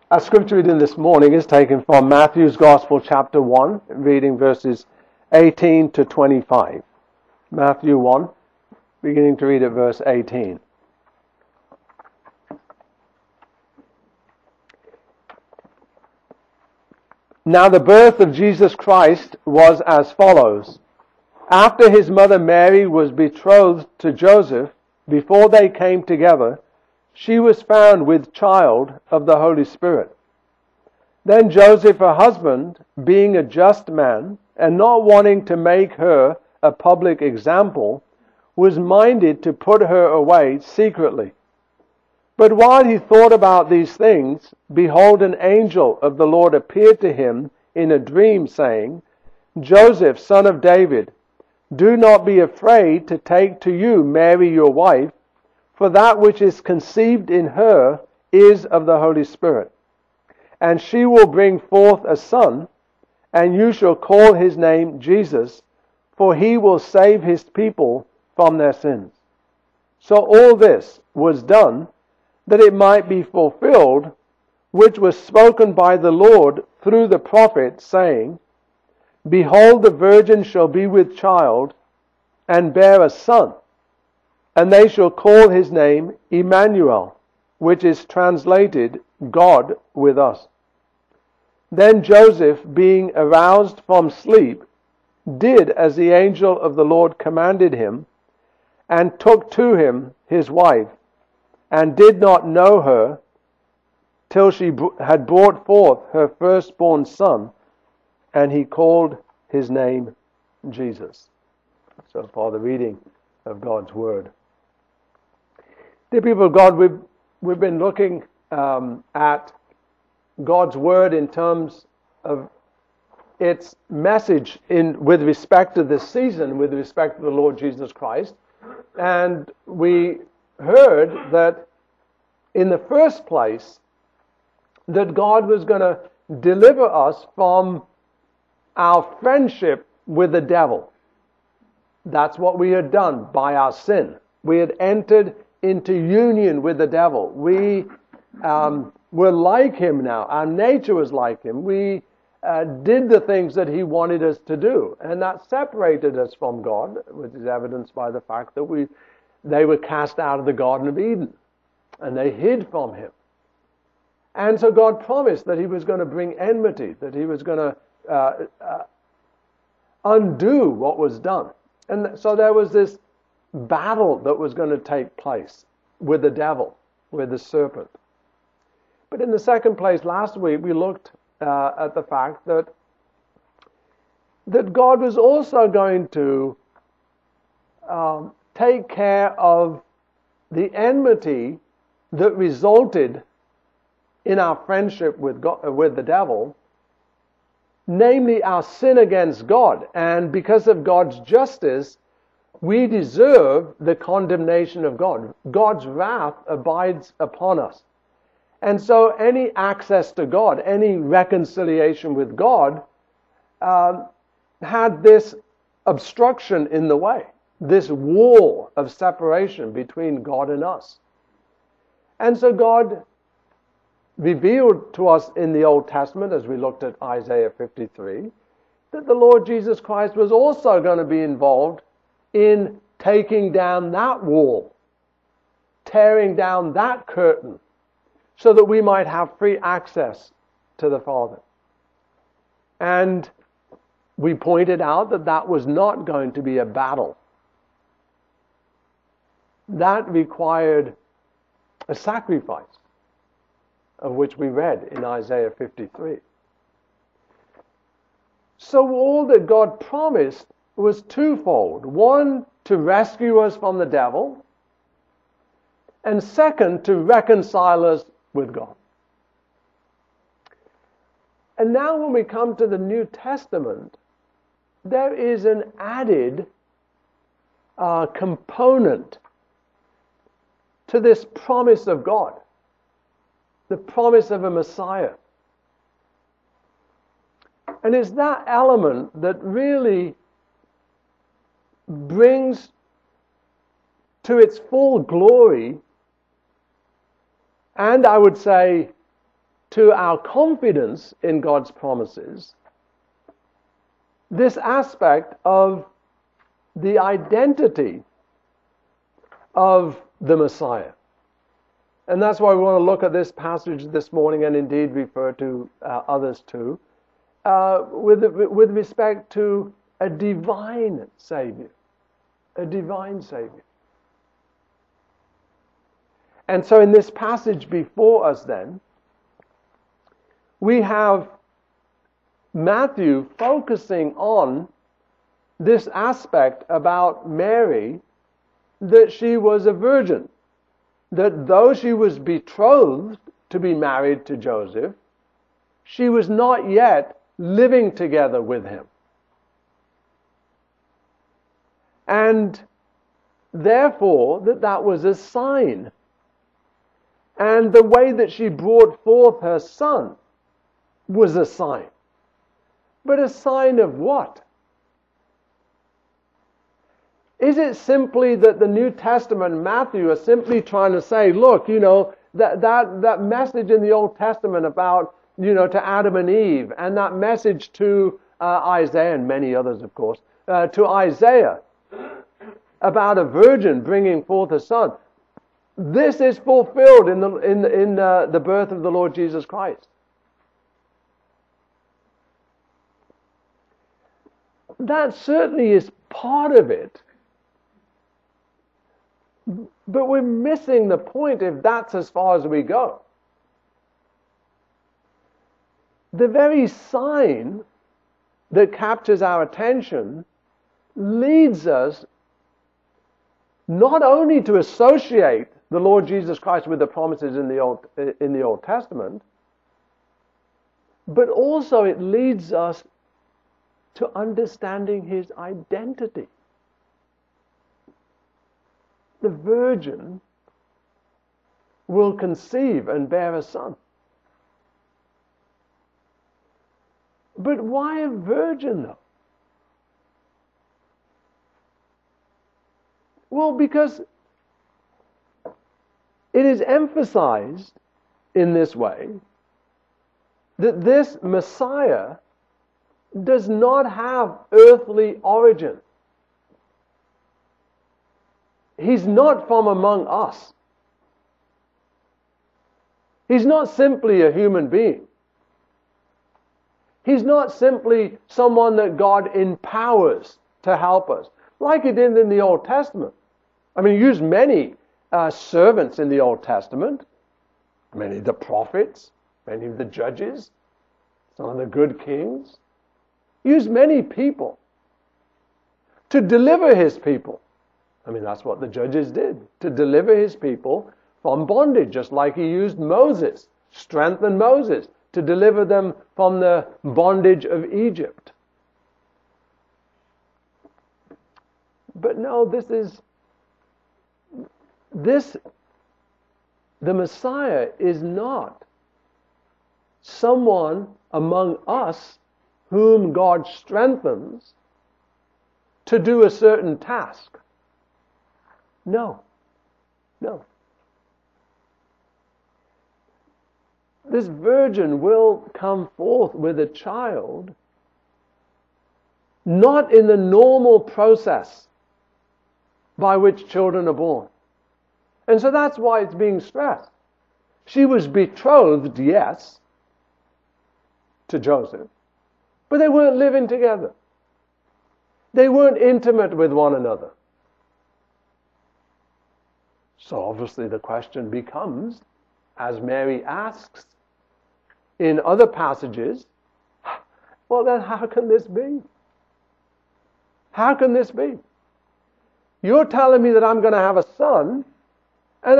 Our scripture reading this morning is taken from Matthew's Gospel, chapter 1, reading verses 18 to 25. Matthew 1, beginning to read at verse 18. Now the birth of Jesus Christ was as follows. After his mother Mary was betrothed to Joseph, before they came together, she was found with child of the Holy Spirit. Then Joseph, her husband, being a just man, and not wanting to make her a public example, was minded to put her away secretly. But while he thought about these things, behold, an angel of the Lord appeared to him in a dream, saying, Joseph, son of David, do not be afraid to take to you Mary your wife, for that which is conceived in her is of the Holy Spirit. And she will bring forth a son, and you shall call his name Jesus, for he will save his people from their sins. So all this was done, that it might be fulfilled, which was spoken by the Lord through the prophet, saying, Behold, the virgin shall be with child, and bear a son, and they shall call his name Emmanuel, which is translated God with us. Then Joseph, being aroused from sleep, did as the angel of the Lord commanded him, and took to him his wife, and did not know her till she had brought forth her firstborn son, and he called his name Jesus. So far the reading of God's Word. Dear people of God, we've been looking at God's Word in terms of its message with respect to this season, with respect to the Lord Jesus Christ. And we heard that in the first place, that God was going to deliver us from our friendship with the devil. That's what we had done by our sin. We had entered into union with the devil. We were like him now. Our nature was like him. We did the things that he wanted us to do. And that separated us from God, which is evidenced by the fact that they were cast out of the Garden of Eden. And they hid from him. And so God promised that he was going to bring enmity, that he was going to undo what was done. And so there was this battle that was going to take place with the devil, with the serpent. But in the second place, last week we looked at the fact that God was also going to take care of the enmity that resulted in our friendship with the devil, namely our sin against God. And because of God's justice, we deserve the condemnation of God. God's wrath abides upon us. And so any access to God, any reconciliation with God, had this obstruction in the way, this wall of separation between God and us. And so God revealed to us in the Old Testament, as we looked at Isaiah 53, that the Lord Jesus Christ was also going to be involved in taking down that wall, tearing down that curtain, so that we might have free access to the Father. And we pointed out that that was not going to be a battle. That required a sacrifice, of which we read in Isaiah 53. So all that God promised was twofold. One, to rescue us from the devil, and second, to reconcile us with God. And now when we come to the New Testament, there is an added component to this promise of God. The promise of a Messiah. And it's that element that really brings to its full glory, and I would say to our confidence in God's promises this aspect of the identity of the Messiah. And that's why we want to look at this passage this morning, and indeed refer to others too, with respect to a divine Savior. A divine Savior. And so in this passage before us then, we have Matthew focusing on this aspect about Mary, that she was a virgin, that though she was betrothed to be married to Joseph, she was not yet living together with him. And therefore, that was a sign. And the way that she brought forth her son was a sign. But a sign of what? Is it simply that the New Testament and Matthew are simply trying to say, look, that message in the Old Testament about, to Adam and Eve, and that message to Isaiah, and many others, of course, to Isaiah, about a virgin bringing forth a son, this is fulfilled in the birth of the Lord Jesus Christ. That certainly is part of it. But we're missing the point if that's as far as we go. The very sign that captures our attention leads us not only to associate the Lord Jesus Christ with the promises in the Old Testament, but also it leads us to understanding his identity. The virgin will conceive and bear a son. But why a virgin though? Well, because it is emphasized in this way that this Messiah does not have earthly origin. He's not from among us. He's not simply a human being. He's not simply someone that God empowers to help us, like he did in the Old Testament. I mean, he used many servants in the Old Testament, many of the prophets, many of the judges, some of the good kings. He used many people to deliver his people. I mean, that's what the judges did, to deliver his people from bondage, just like he used Moses, strengthened Moses to deliver them from the bondage of Egypt. But no, the Messiah is not someone among us whom God strengthens to do a certain task. No. This virgin will come forth with a child, not in the normal process by which children are born. And so that's why it's being stressed. She was betrothed, yes, to Joseph, but they weren't living together. They weren't intimate with one another. So obviously the question becomes, as Mary asks in other passages, well then how can this be? How can this be? You're telling me that I'm going to have a son, and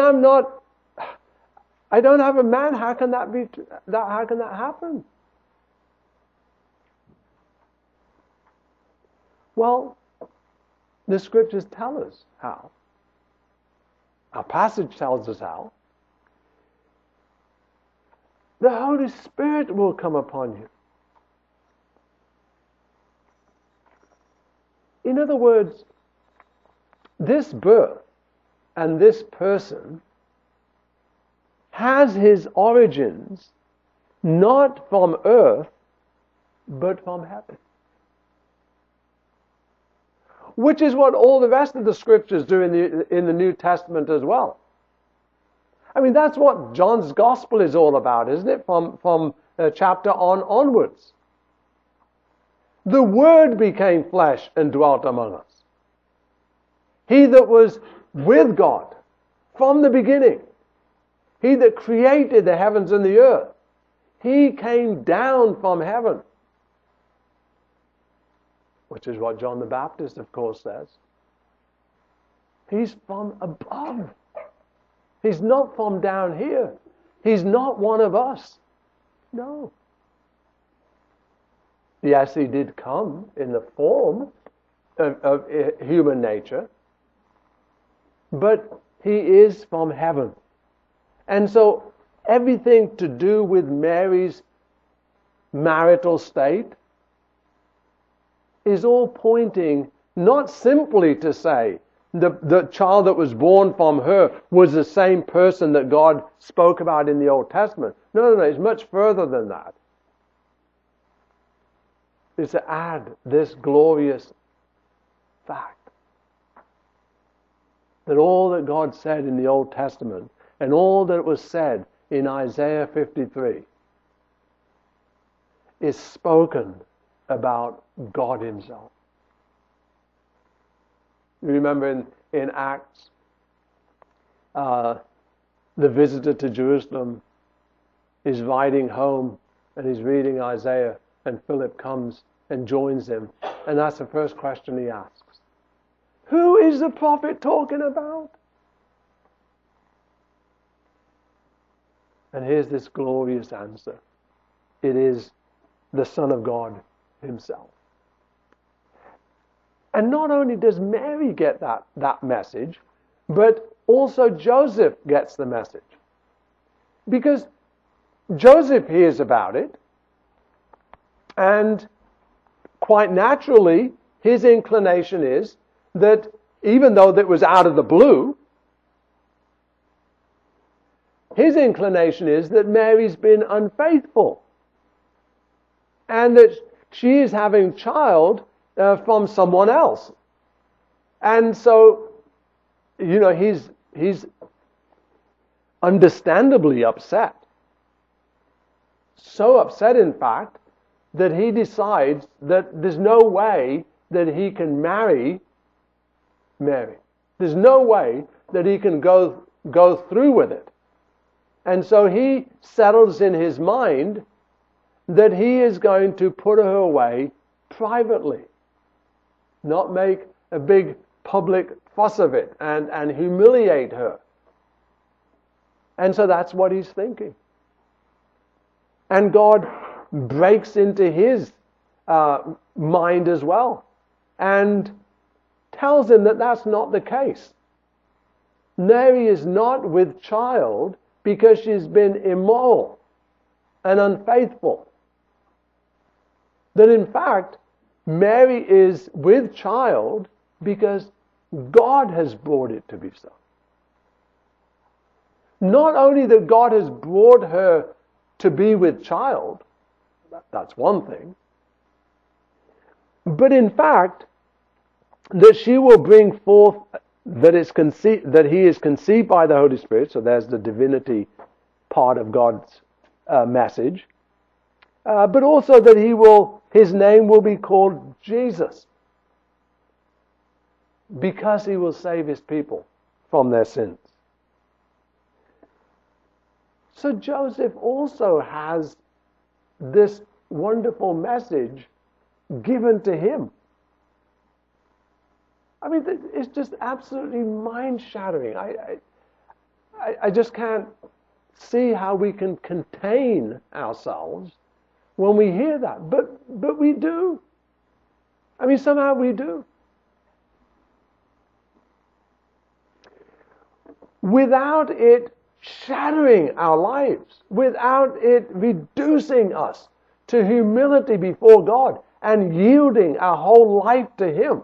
I don't have a man. How can that be? How can that happen? Well, the scriptures tell us how. Our passage tells us how. The Holy Spirit will come upon you. In other words, this birth and this person has his origins not from earth, but from heaven. Which is what all the rest of the scriptures do in the New Testament as well. I mean, that's what John's Gospel is all about, isn't it? From chapter onwards. The Word became flesh and dwelt among us. He that was with God from the beginning. He that created the heavens and the earth. He came down from heaven. Which is what John the Baptist, of course, says. He's from above. He's not from down here. He's not one of us. No. Yes, he did come in the form of human nature, but he is from heaven. And so everything to do with Mary's marital state is all pointing not simply to say the child that was born from her was the same person that God spoke about in the Old Testament. No, it's much further than that. It's to add this glorious fact that all that God said in the Old Testament and all that was said in Isaiah 53 is spoken about God Himself. You remember in Acts, the visitor to Jerusalem is riding home and he's reading Isaiah, and Philip comes and joins him, and that's the first question he asks. Who is the prophet talking about? And here's this glorious answer. It is the Son of God Himself. And not only does Mary get that message, but also Joseph gets the message. Because Joseph hears about it, and quite naturally, his inclination is that even though that was out of the blue, his inclination is that Mary's been unfaithful and that she is having child from someone else. And so, he's understandably upset. So upset, in fact, that he decides that there's no way that he can marry Mary. There's no way that he can go through with it. And so he settles in his mind that he is going to put her away privately. Not make a big public fuss of it and humiliate her. And so that's what he's thinking. And God breaks into his mind as well and tells him that that's not the case. Mary is not with child because she's been immoral and unfaithful. That in fact, Mary is with child because God has brought it to be so. Not only that God has brought her to be with child, that's one thing, but in fact, that she will bring forth that he is conceived by the Holy Spirit, so there's the divinity part of God's message, but also that his name will be called Jesus, because he will save his people from their sins. So Joseph also has this wonderful message given to him. I mean, it's just absolutely mind-shattering. I just can't see how we can contain ourselves when we hear that. But we do. I mean, somehow we do. Without it shattering our lives, without it reducing us to humility before God and yielding our whole life to Him.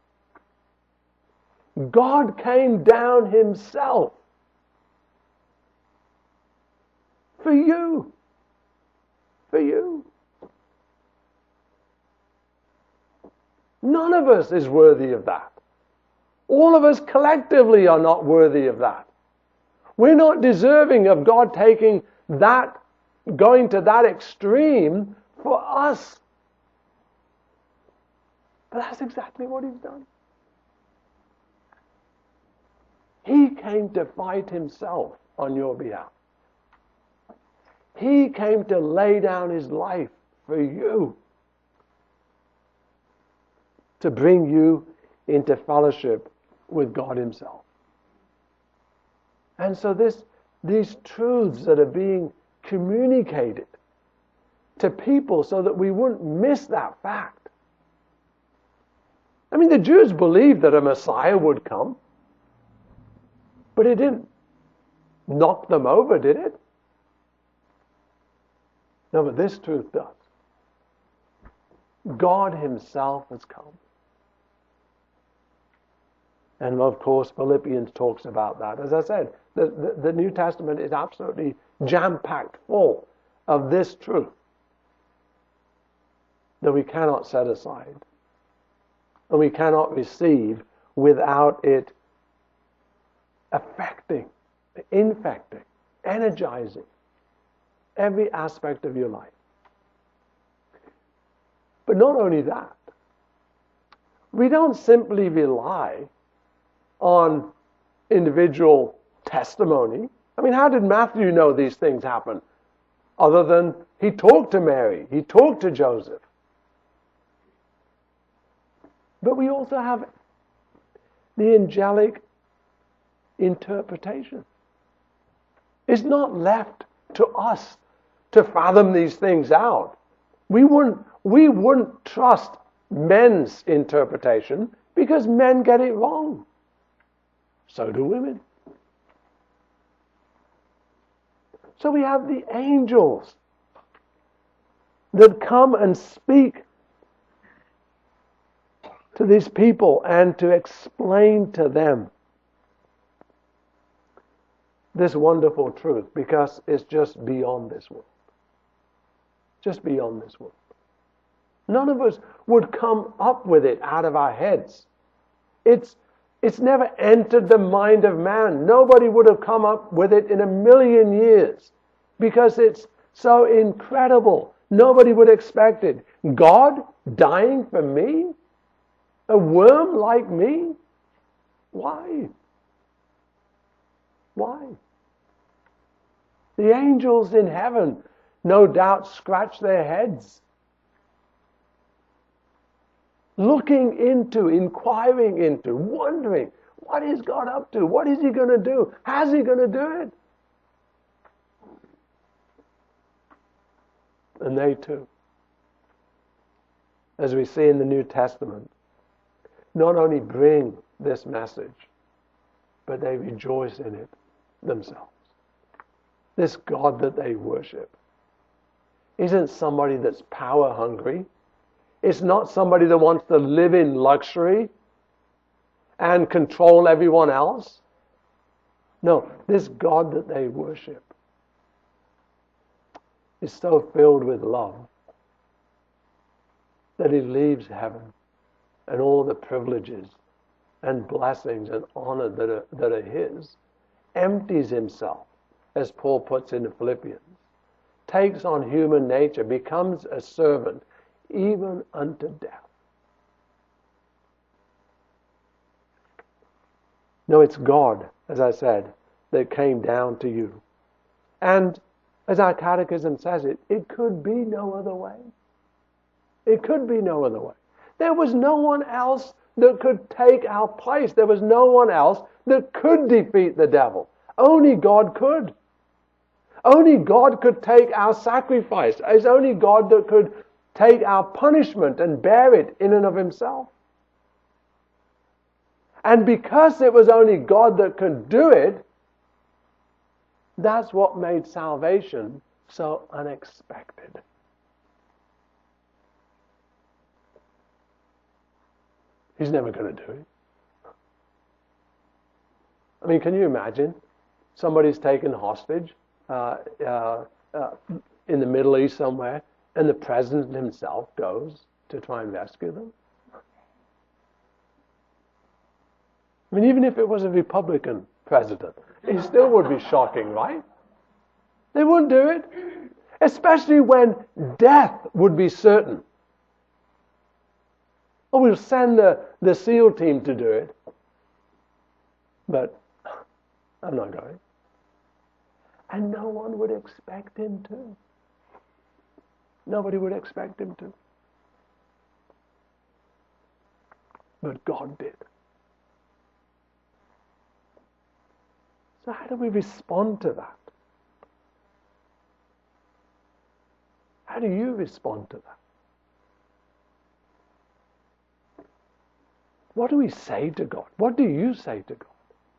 God came down Himself for you. for you. None of us is worthy of that. All of us collectively are not worthy of that. We're not deserving of God taking that, going to that extreme for us. But that's exactly what He's done. He came to fight Himself on your behalf. He came to lay down His life for you, to bring you into fellowship with God Himself. And so these truths that are being communicated to people so that we wouldn't miss that fact. I mean, the Jews believed that a Messiah would come, but it didn't knock them over, did it? No, but this truth does. God Himself has come. And of course, Philippians talks about that. As I said, the New Testament is absolutely jam-packed full of this truth that we cannot set aside and we cannot receive without it affecting, infecting, energizing every aspect of your life. But not only that, we don't simply rely on individual testimony. I mean, how did Matthew know these things happen? Other than he talked to Mary, he talked to Joseph. But we also have the angelic interpretation. It's not left to us to fathom these things out. We wouldn't trust men's interpretation because men get it wrong. So do women. So we have the angels that come and speak to these people and to explain to them this wonderful truth, because it's just beyond this world. Just beyond this world. None of us would come up with it out of our heads. It's never entered the mind of man. Nobody would have come up with it in a million years because it's so incredible. Nobody would expect it. God dying for me? A worm like me? Why? Why? The angels in heaven no doubt scratch their heads, looking into, inquiring into, wondering, what is God up to? What is He going to do? How's He going to do it? And they too, as we see in the New Testament, not only bring this message, but they rejoice in it themselves. This God that they worship isn't somebody that's power hungry. It's not somebody that wants to live in luxury and control everyone else. No, this God that they worship is so filled with love that He leaves heaven and all the privileges and blessings and honor that are His, empties Himself, as Paul puts in the Philippians, takes on human nature, becomes a servant, even unto death. No, it's God, as I said, that came down to you. And as our catechism says it could be no other way. It could be no other way. There was no one else that could take our place. There was no one else that could defeat the devil. Only God could. Only God could take our sacrifice. It's only God that could take our punishment and bear it in and of Himself. And because it was only God that could do it, that's what made salvation so unexpected. He's never going to do it. I mean, can you imagine? Somebody's taken hostage. in the Middle East somewhere, and the president himself goes to try and rescue them? I mean, even if it was a Republican president, it still would be shocking, right? They wouldn't do it, especially when death would be certain. Oh, we'll send the SEAL team to do it, but I'm not going. And no one would expect him to. Nobody would expect him to. But God did. So how do we respond to that? How do you respond to that? What do we say to God? What do you say to God?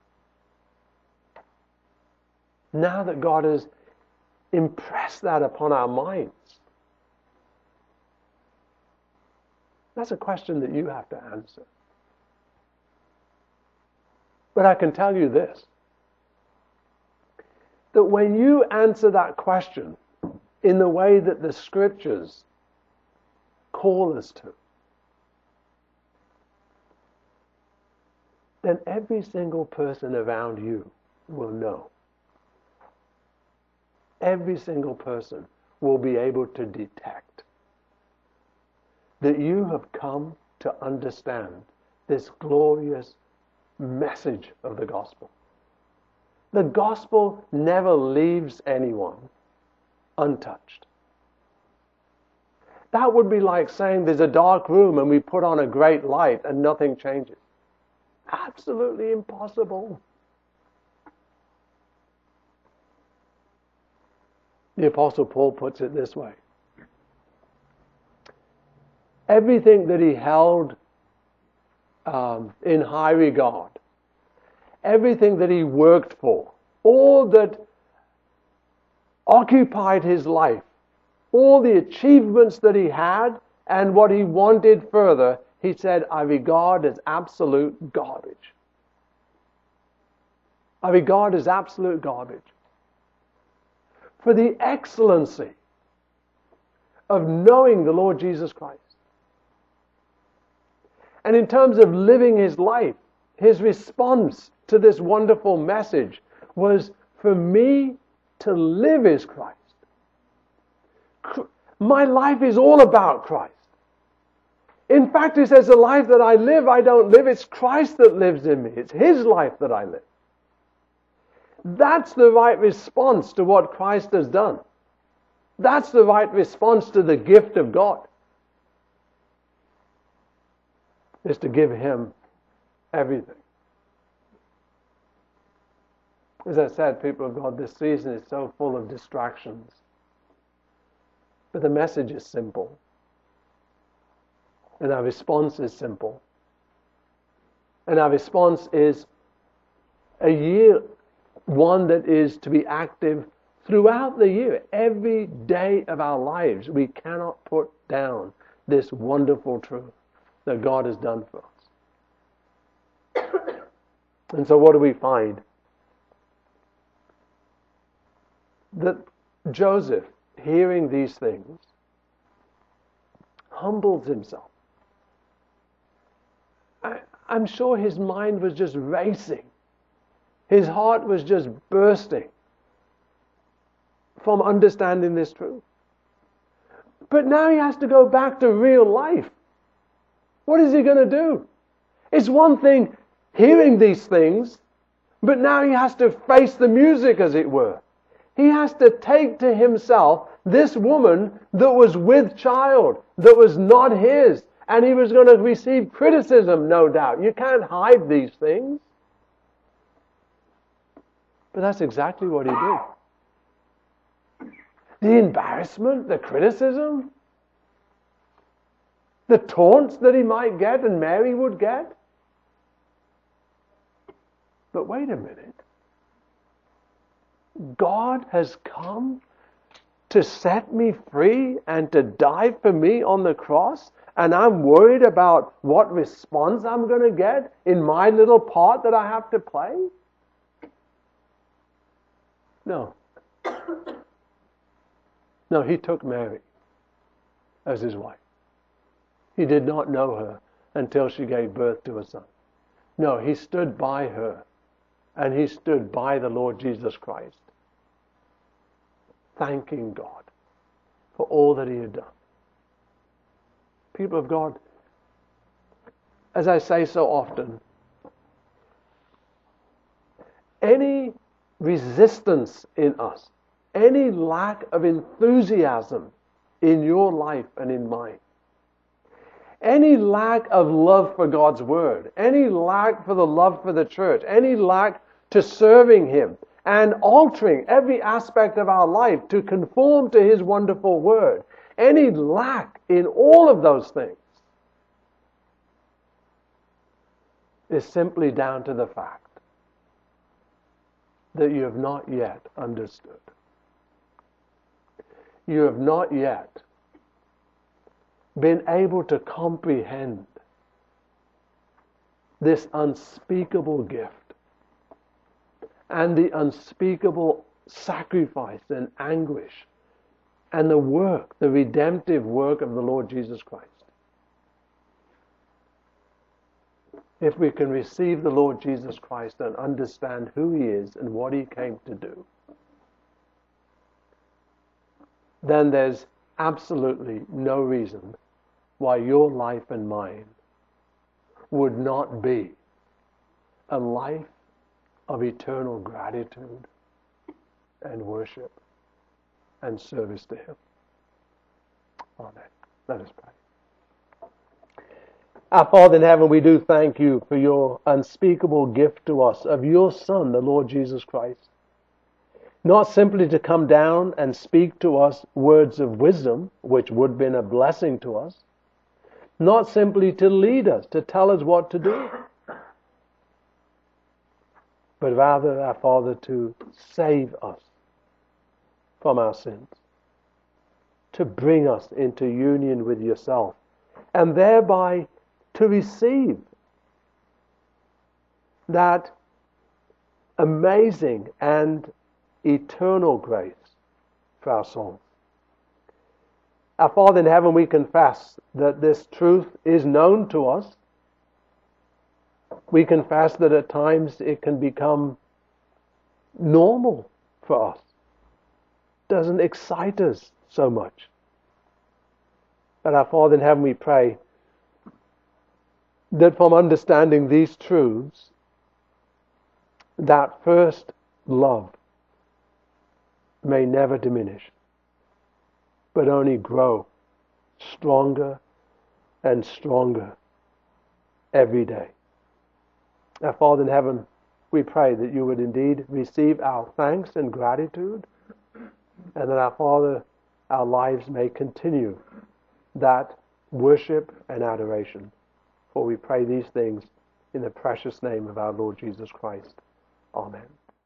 Now that God has impressed that upon our minds. That's a question that you have to answer. But I can tell you this, that when you answer that question in the way that the Scriptures call us to, then every single person around you will know. Every single person will be able to detect that you have come to understand this glorious message of the gospel. The gospel never leaves anyone untouched. That would be like saying there's a dark room and we put on a great light and nothing changes. Absolutely impossible. The Apostle Paul puts it this way. Everything that he held in high regard, everything that he worked for, all that occupied his life, all the achievements that he had and what he wanted further, he said, I regard as absolute garbage. I regard as absolute garbage. For the excellency of knowing the Lord Jesus Christ. And in terms of living his life, his response to this wonderful message was, for me to live is Christ. My life is all about Christ. In fact, he says, the life that I live, I don't live. It's Christ that lives in me. It's his life that I live. That's the right response to what Christ has done. That's the right response to the gift of God. Is to give him everything. As I said, people of God, this season is so full of distractions. But the message is simple. And our response is simple. And our response is a year, one that is to be active throughout the year. Every day of our lives, we cannot put down this wonderful truth that God has done for us. And so what do we find? That Joseph, hearing these things, humbles himself. I'm sure his mind was just racing. His heart was just bursting from understanding this truth. But now he has to go back to real life. What is he going to do? It's one thing hearing these things, but now he has to face the music, as it were. He has to take to himself this woman that was with child, that was not his, and he was going to receive criticism, no doubt. You can't hide these things. But that's exactly what he did. The embarrassment, the criticism, the taunts that he might get and Mary would get. But wait a minute. God has come to set me free and to die for me on the cross, and I'm worried about what response I'm going to get in my little part that I have to play? No. No, he took Mary as his wife. He did not know her until she gave birth to a son. No, he stood by her, and he stood by the Lord Jesus Christ, thanking God for all that he had done. People of God, as I say so often, any resistance in us, any lack of enthusiasm in your life and in mine, any lack of love for God's Word, any lack for the love for the church, any lack to serving Him and altering every aspect of our life to conform to His wonderful Word, any lack in all of those things is simply down to the fact that you have not yet understood. You have not yet been able to comprehend this unspeakable gift and the unspeakable sacrifice and anguish and the work, the redemptive work of the Lord Jesus Christ. If we can receive the Lord Jesus Christ and understand who He is and what He came to do, then there's absolutely no reason why your life and mine would not be a life of eternal gratitude and worship and service to Him. Amen. Let us pray. Our Father in heaven, we do thank You for Your unspeakable gift to us of Your Son, the Lord Jesus Christ. Not simply to come down and speak to us words of wisdom, which would have been a blessing to us. Not simply to lead us, to tell us what to do. But rather, our Father, to save us from our sins. To bring us into union with Yourself. And thereby to receive that amazing and eternal grace for our souls. Our Father in heaven, we confess that this truth is known to us. We confess that at times it can become normal for us. It doesn't excite us so much. But our Father in heaven, we pray that from understanding these truths, that first love may never diminish, but only grow stronger and stronger every day. Our Father in heaven, we pray that You would indeed receive our thanks and gratitude, and that our Father, our lives may continue that worship and adoration. For we pray these things in the precious name of our Lord Jesus Christ. Amen.